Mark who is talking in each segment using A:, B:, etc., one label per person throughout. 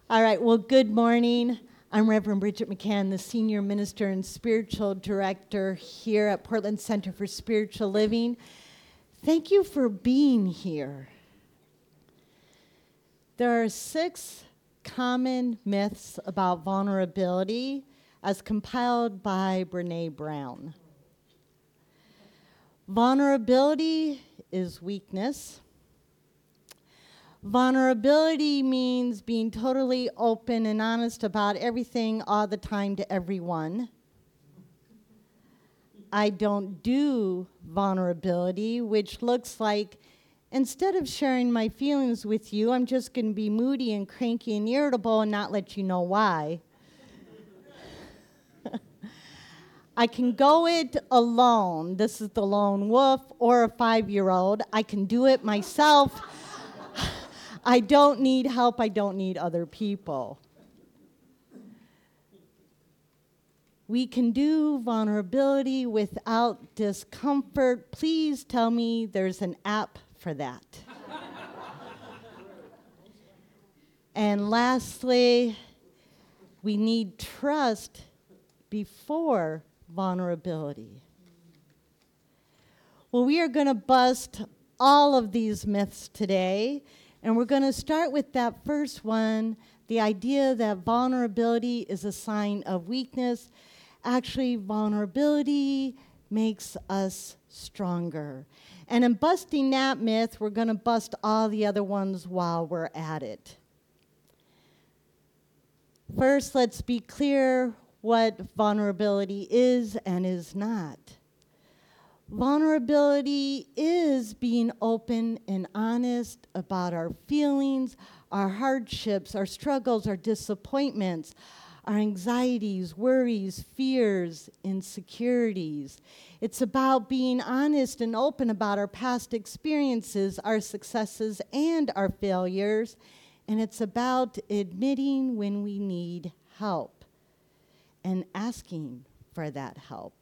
A: All right, well, good morning. I'm Reverend Bridget McCann, the Senior Minister and Spiritual Director here at Portland Center for Spiritual Living. Thank you for being here. There are 6 common myths about vulnerability as compiled by Brené Brown. Vulnerability is weakness. Vulnerability means being totally open and honest about everything all the time to everyone. I don't do vulnerability, which looks like instead of sharing my feelings with you, I'm just going to be moody and cranky and irritable and not let you know why. I can go it alone. This is the lone wolf or a 5-year-old. I can do it myself. I don't need help. I don't need other people. We can do vulnerability without discomfort. Please tell me there's an app for that. And lastly, we need trust before vulnerability. Well, we are going to bust all of these myths today. And we're going to start with that first one, the idea that vulnerability is a sign of weakness. Actually, vulnerability makes us stronger. And in busting that myth, we're going to bust all the other ones while we're at it. First, let's be clear what vulnerability is and is not. Vulnerability is being open and honest about our feelings, our hardships, our struggles, our disappointments, our anxieties, worries, fears, insecurities. It's about being honest and open about our past experiences, our successes, and our failures. And it's about admitting when we need help and asking for that help.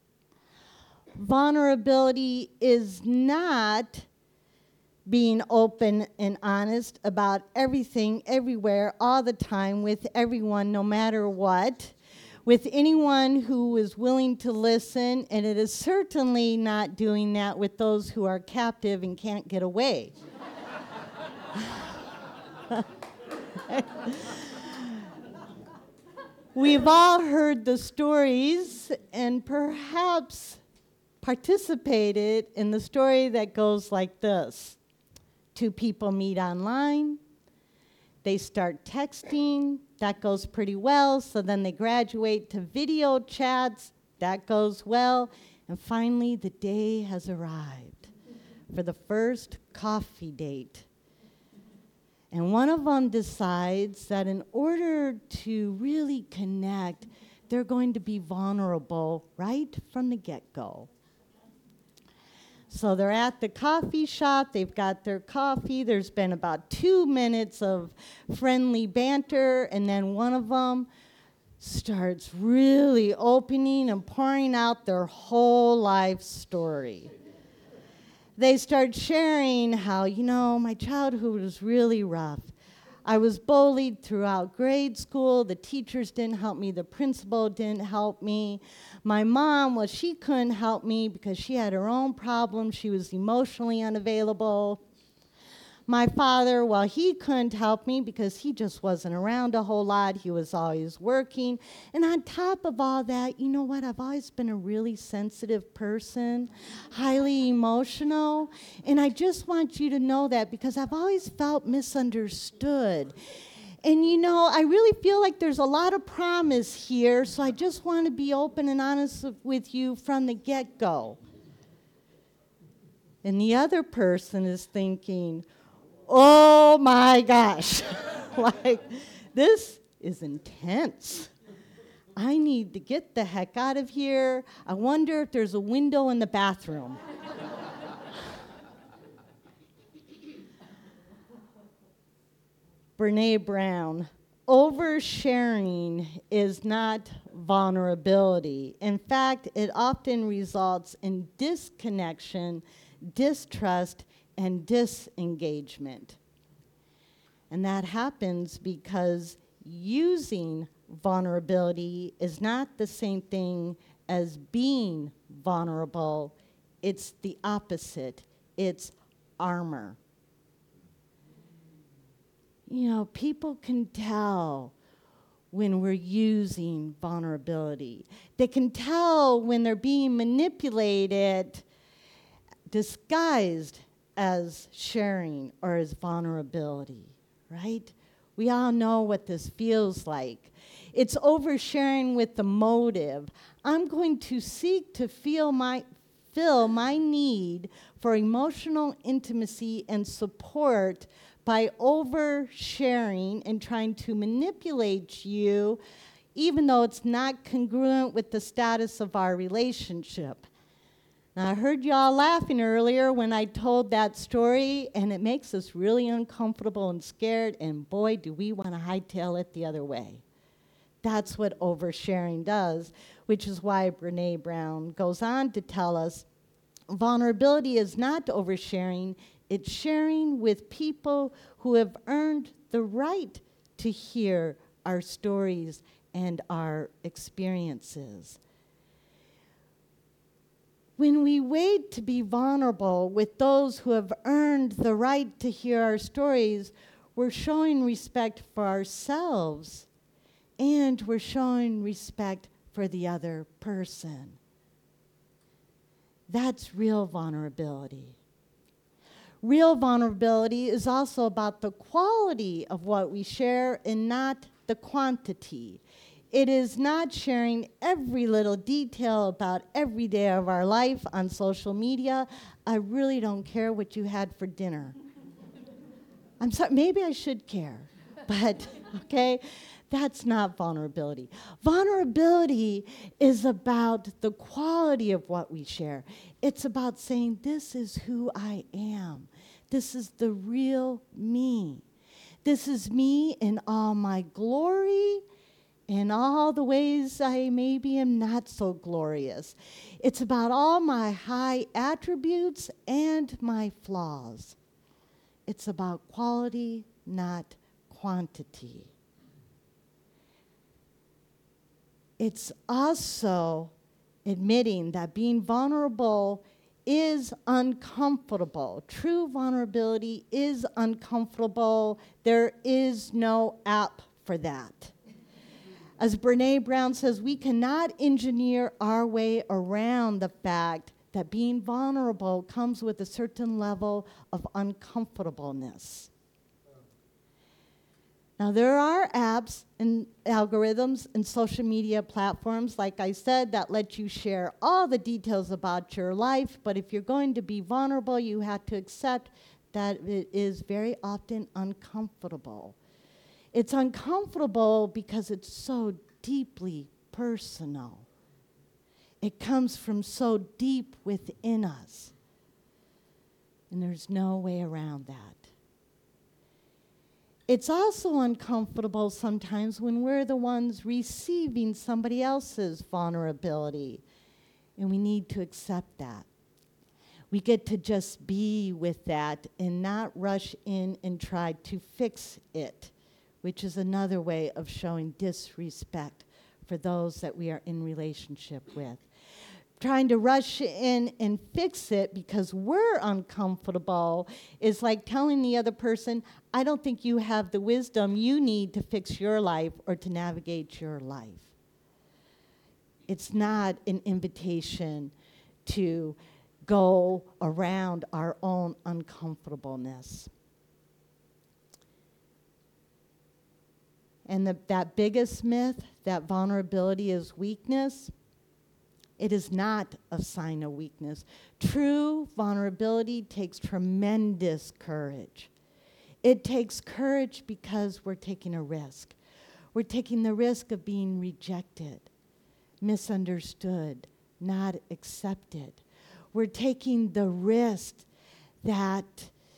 A: Vulnerability is not being open and honest about everything, everywhere, all the time, with everyone, no matter what, with anyone who is willing to listen, and it is certainly not doing that with those who are captive and can't get away. We've all heard the stories, and perhaps participated in the story that goes like this. 2 people meet online. They start texting. That goes pretty well. So then they graduate to video chats. That goes well. And finally, the day has arrived for the first coffee date. And one of them decides that in order to really connect, they're going to be vulnerable right from the get-go. So they're at the coffee shop, they've got their coffee, there's been about 2 minutes of friendly banter, and then one of them starts really opening and pouring out their whole life story. They start sharing how, my childhood was really rough. I was bullied throughout grade school. The teachers didn't help me. The principal didn't help me. My mom, she couldn't help me because she had her own problems. She was emotionally unavailable. My father, he couldn't help me because he just wasn't around a whole lot. He was always working. And on top of all that, you know what? I've always been a really sensitive person, highly emotional. And I just want you to know that because I've always felt misunderstood. And I really feel like there's a lot of promise here, so I just want to be open and honest with you from the get-go. And the other person is thinking, oh my gosh, this is intense. I need to get the heck out of here. I wonder if there's a window in the bathroom. Brené Brown, oversharing is not vulnerability. In fact, it often results in disconnection, distrust, and disengagement. And that happens because using vulnerability is not the same thing as being vulnerable. It's the opposite. It's armor. You know, people can tell when we're using vulnerability. They can tell when they're being manipulated, disguised as sharing or as vulnerability, right? We all know what this feels like. It's oversharing with the motive. I'm going to seek to fill my need for emotional intimacy and support by oversharing and trying to manipulate you, even though it's not congruent with the status of our relationship. Now, I heard y'all laughing earlier when I told that story, and it makes us really uncomfortable and scared, and boy, do we want to hightail it the other way. That's what oversharing does, which is why Brené Brown goes on to tell us vulnerability is not oversharing, it's sharing with people who have earned the right to hear our stories and our experiences. When we wait to be vulnerable with those who have earned the right to hear our stories, we're showing respect for ourselves and we're showing respect for the other person. That's real vulnerability. Real vulnerability is also about the quality of what we share and not the quantity. It is not sharing every little detail about every day of our life on social media. I really don't care what you had for dinner. I'm sorry, maybe I should care, but okay, that's not vulnerability. Vulnerability is about the quality of what we share. It's about saying, this is who I am. This is the real me. This is me in all my glory, in all the ways I maybe am not so glorious. It's about all my high attributes and my flaws. It's about quality, not quantity. It's also admitting that being vulnerable is uncomfortable. True vulnerability is uncomfortable. There is no app for that. As Brené Brown says, we cannot engineer our way around the fact that being vulnerable comes with a certain level of uncomfortableness. Now, there are apps and algorithms and social media platforms, like I said, that let you share all the details about your life, but if you're going to be vulnerable, you have to accept that it is very often uncomfortable. It's uncomfortable because it's so deeply personal. It comes from so deep within us, and there's no way around that. It's also uncomfortable sometimes when we're the ones receiving somebody else's vulnerability, and we need to accept that. We get to just be with that and not rush in and try to fix it, which is another way of showing disrespect for those that we are in relationship with. Trying to rush in and fix it because we're uncomfortable is like telling the other person, I don't think you have the wisdom you need to fix your life or to navigate your life. It's not an invitation to go around our own uncomfortableness. And that biggest myth, that vulnerability is weakness, it is not a sign of weakness. True vulnerability takes tremendous courage. It takes courage because we're taking a risk. We're taking the risk of being rejected, misunderstood, not accepted. We're taking the risk that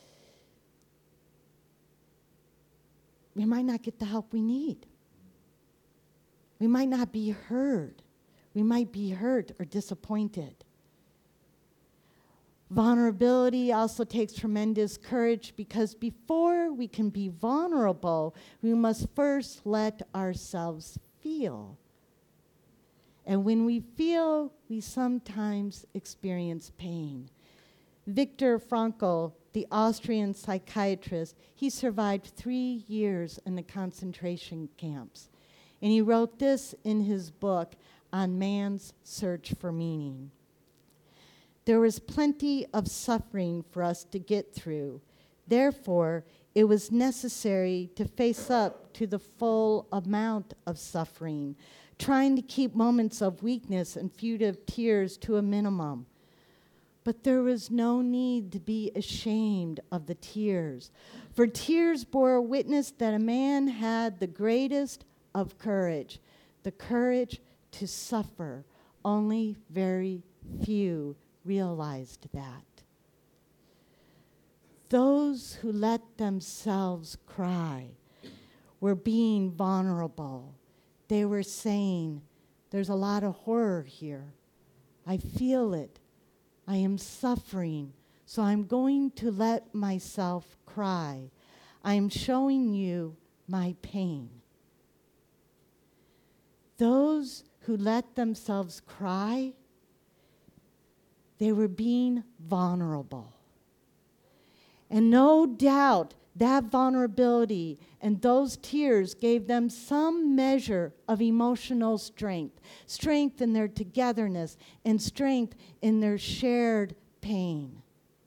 A: we might not get the help we need. We might not be heard. We might be hurt or disappointed. Vulnerability also takes tremendous courage because before we can be vulnerable, we must first let ourselves feel. And when we feel, we sometimes experience pain. Viktor Frankl, the Austrian psychiatrist, he survived 3 years in the concentration camps. And he wrote this in his book, On Man's Search for Meaning. There was plenty of suffering for us to get through. Therefore, it was necessary to face up to the full amount of suffering, trying to keep moments of weakness and fugitive tears to a minimum. But there was no need to be ashamed of the tears, for tears bore witness that a man had the greatest of courage, the courage to suffer. Only very few realized that. Those who let themselves cry were being vulnerable. They were saying, there's a lot of horror here. I feel it. I am suffering, so I'm going to let myself cry. I'm showing you my pain. Those who let themselves cry, they were being vulnerable. And no doubt that vulnerability and those tears gave them some measure of emotional strength, strength in their togetherness, and strength in their shared pain.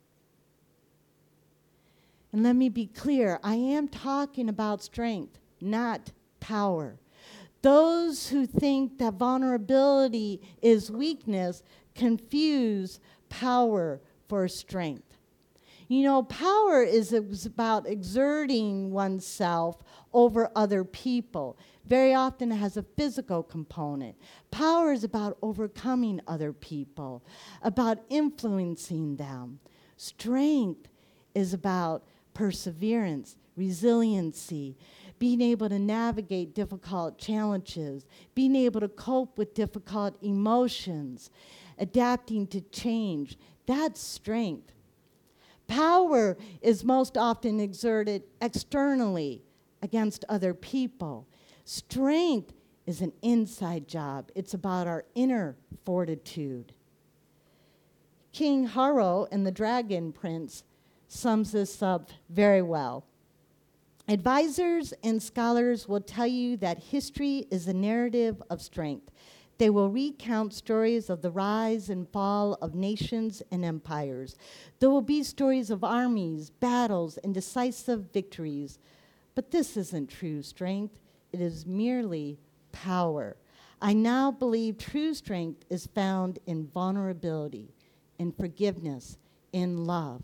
A: And let me be clear, I am talking about strength, not power. Those who think that vulnerability is weakness confuse power for strength. You know, power is about exerting oneself over other people. Very often it has a physical component. Power is about overcoming other people, about influencing them. Strength is about perseverance, resiliency, being able to navigate difficult challenges, being able to cope with difficult emotions, adapting to change. That's strength. Power is most often exerted externally against other people. Strength is an inside job. It's about our inner fortitude. King Haro in The Dragon Prince sums this up very well. Advisors and scholars will tell you that history is a narrative of strength. They will recount stories of the rise and fall of nations and empires. There will be stories of armies, battles, and decisive victories. But this isn't true strength. It is merely power. I now believe true strength is found in vulnerability, in forgiveness, in love.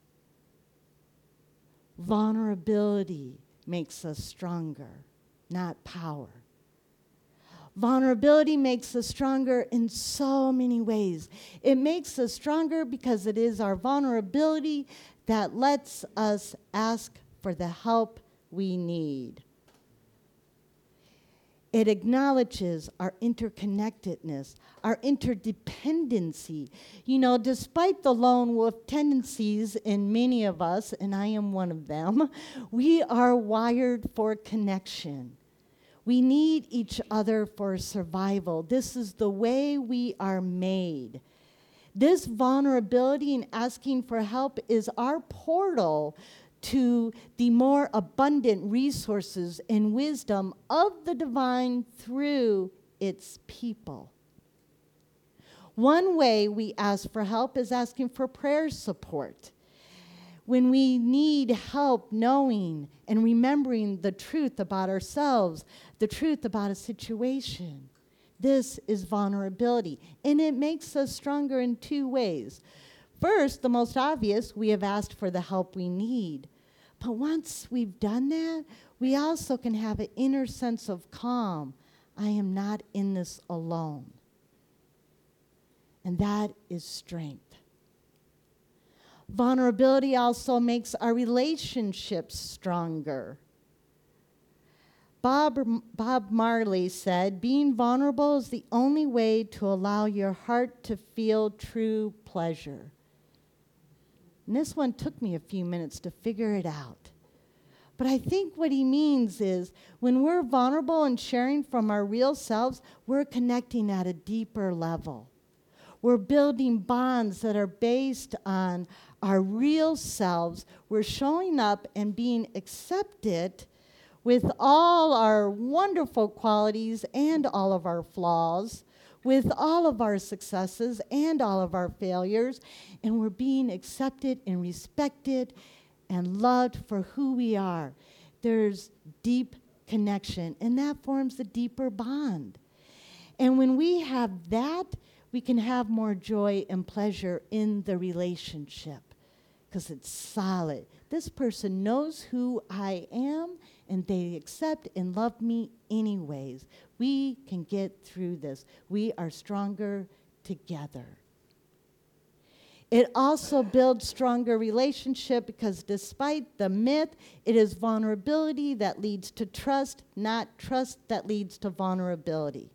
A: Vulnerability makes us stronger, not power. Vulnerability makes us stronger in so many ways. It makes us stronger because it is our vulnerability that lets us ask for the help we need. It acknowledges our interconnectedness, our interdependency. You know, despite the lone wolf tendencies in many of us, and I am one of them, we are wired for connection. We need each other for survival. This is the way we are made. This vulnerability and asking for help is our portal to the more abundant resources and wisdom of the divine through its people. One way we ask for help is asking for prayer support. When we need help knowing and remembering the truth about ourselves, the truth about a situation. This is vulnerability, and it makes us stronger in two ways. First, the most obvious, we have asked for the help we need. But once we've done that, we also can have an inner sense of calm. I am not in this alone. And that is strength. Vulnerability also makes our relationships stronger. Bob Marley said, being vulnerable is the only way to allow your heart to feel true pleasure. And this one took me a few minutes to figure it out. But I think what he means is when we're vulnerable and sharing from our real selves, we're connecting at a deeper level. We're building bonds that are based on our real selves. We're showing up and being accepted with all our wonderful qualities and all of our flaws, with all of our successes and all of our failures, and we're being accepted and respected and loved for who we are. There's deep connection, and that forms a deeper bond. And when we have that, we can have more joy and pleasure in the relationship because it's solid. This person knows who I am, and they accept and love me anyways. We can get through this. We are stronger together. It also builds stronger relationship because despite the myth, it is vulnerability that leads to trust, not trust that leads to vulnerability.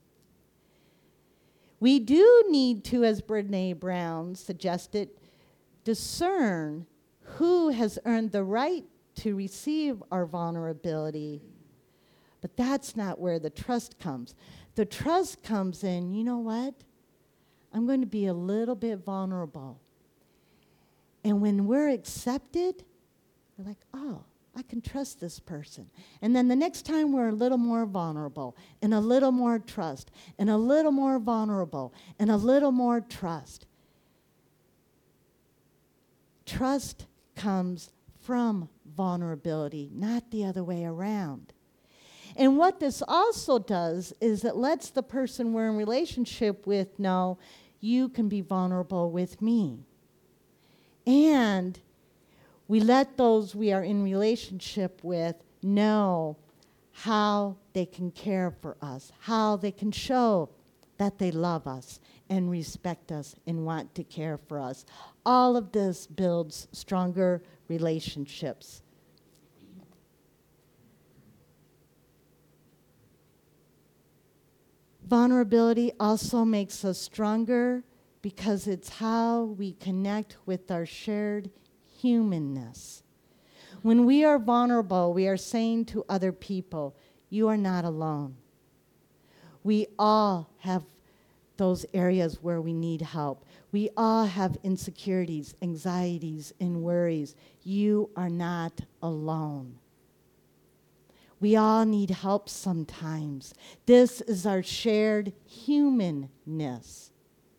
A: We do need to, as Brené Brown suggested, discern who has earned the right to receive our vulnerability. But that's not where the trust comes. The trust comes in, you know what? I'm going to be a little bit vulnerable. And when we're accepted, we're like, oh, I can trust this person. And then the next time we're a little more vulnerable and a little more trust and a little more vulnerable and a little more trust. Trust comes from vulnerability, not the other way around. And what this also does is it lets the person we're in relationship with know you can be vulnerable with me. And we let those we are in relationship with know how they can care for us, how they can show that they love us and respect us and want to care for us. All of this builds stronger relationships. Vulnerability also makes us stronger because it's how we connect with our shared humanness. When we are vulnerable, we are saying to other people, you are not alone. We all have those areas where we need help. We all have insecurities, anxieties, and worries. You are not alone. We all need help sometimes. This is our shared humanness.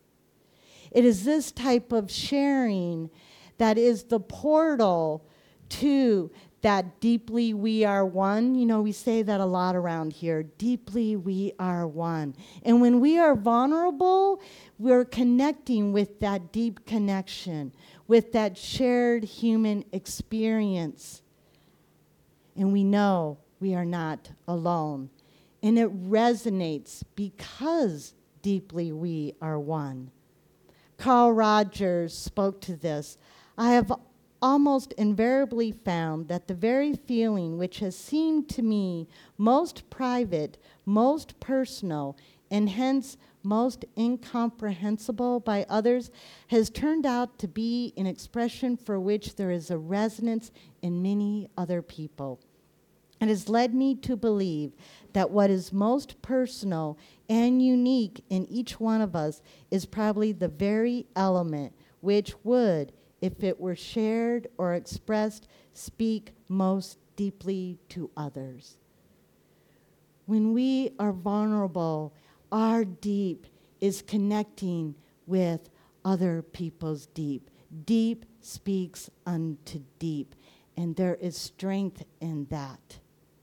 A: It is this type of sharing that is the portal to that deeply we are one. You know, we say that a lot around here. Deeply we are one. And when we are vulnerable, we're connecting with that deep connection, with that shared human experience. And we know we are not alone. And it resonates because deeply we are one. Carl Rogers spoke to this. I have almost invariably found that the very feeling which has seemed to me most private, most personal, and hence most incomprehensible by others has turned out to be an expression for which there is a resonance in many other people. It has led me to believe that what is most personal and unique in each one of us is probably the very element which would, if it were shared or expressed, speak most deeply to others. When we are vulnerable, our deep is connecting with other people's deep. Deep speaks unto deep, and there is strength in that.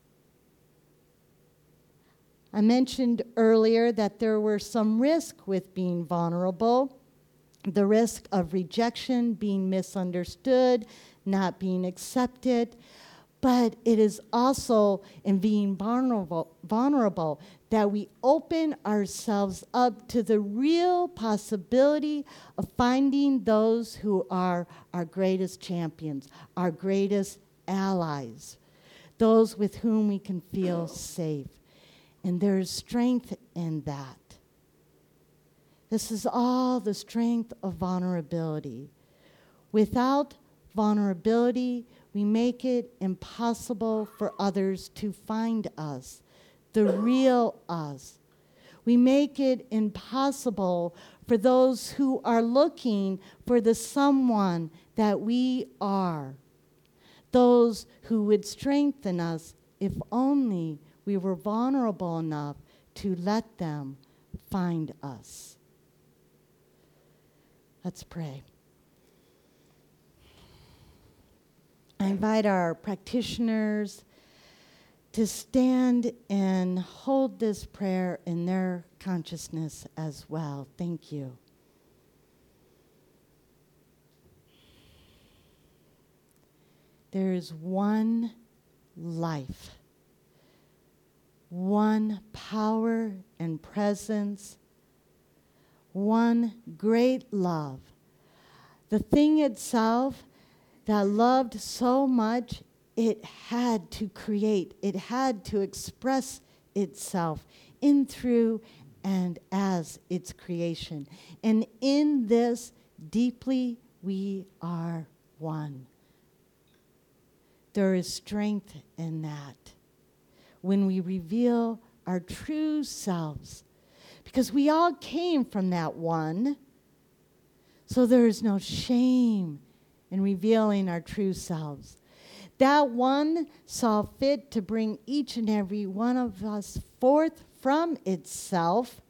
A: I mentioned earlier that there were some risk with being vulnerable. The risk of rejection, being misunderstood, not being accepted. But it is also in being vulnerable that we open ourselves up to the real possibility of finding those who are our greatest champions, our greatest allies, those with whom we can feel safe. And there is strength in that. This is all the strength of vulnerability. Without vulnerability, we make it impossible for others to find us, the real us. We make it impossible for those who are looking for the someone that we are, those who would strengthen us if only we were vulnerable enough to let them find us. Let's pray. I invite our practitioners to stand and hold this prayer in their consciousness as well. Thank you. There is one life, one power and presence, one great love. The thing itself that loved so much, it had to create, it had to express itself in, through, and as its creation. And in this, deeply, we are one. There is strength in that when we reveal our true selves, because we all came from that one. So there is no shame in revealing our true selves. That one saw fit to bring each and every one of us forth from itself.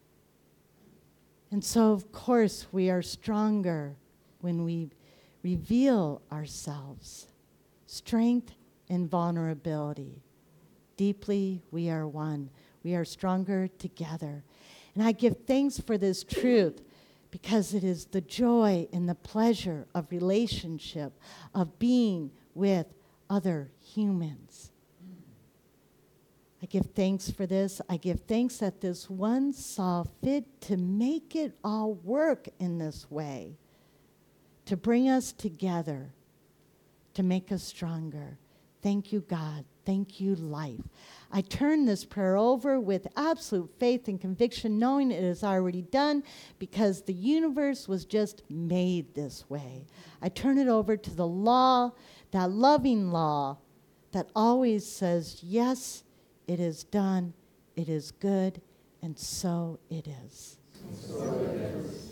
A: And so, of course, we are stronger when we reveal ourselves. Strength and vulnerability. Deeply, we are one. We are stronger together. And I give thanks for this truth, because it is the joy and the pleasure of relationship, of being with other humans. I give thanks for this. I give thanks that this one saw fit to make it all work in this way, to bring us together, to make us stronger. Thank you, God. Thank you, life. I turn this prayer over with absolute faith and conviction, knowing it is already done, because the universe was just made this way. I turn it over to the law, that loving law that always says, yes, it is done, it is good, and so it is. So it is.